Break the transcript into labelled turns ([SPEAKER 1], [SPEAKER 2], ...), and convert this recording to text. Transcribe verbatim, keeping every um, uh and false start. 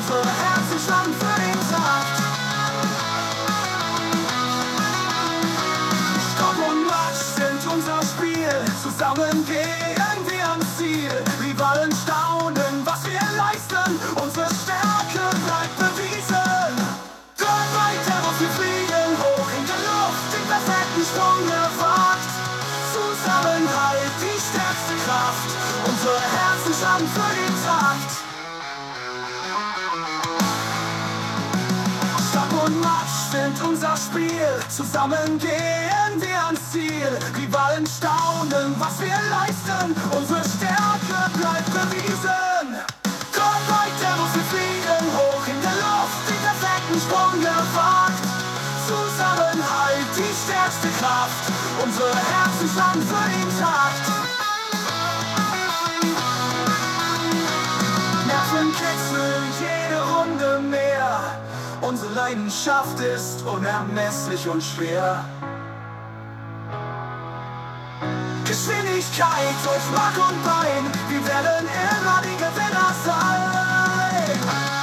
[SPEAKER 1] unsere Herzen schlagen für den Takt. Stock und Matsch sind unser Spiel, zusammen gehen wir ans Ziel. Rivalen staunen, was wir leisten, unsere Stärke bleibt bewiesen. Dort weiter, wo wir fliegen, hoch in der Luft, den perfekten Sprung gewagt. Zusammenhalt, die stärkste Kraft, unsere Herzen schlagen für den Takt. Stock und Matsch sind unser Spiel, zusammen gehen wir ans Ziel. Rivalen staunen, was wir leisten, unsere Stärke bleibt bewiesen. Dort weiter, wo wir fliegen, hoch in der Luft, den perfekten Sprung gewagt. Zusammenhalt, die stärkste Kraft, unsere Herzen schlagen für den Takt. Nervenkitzel, jede Runde mehr. Unsere Leidenschaft ist unermesslich und schwer. Geschwindigkeit durch Mark und Bein, wir werden immer die Gewinner sein.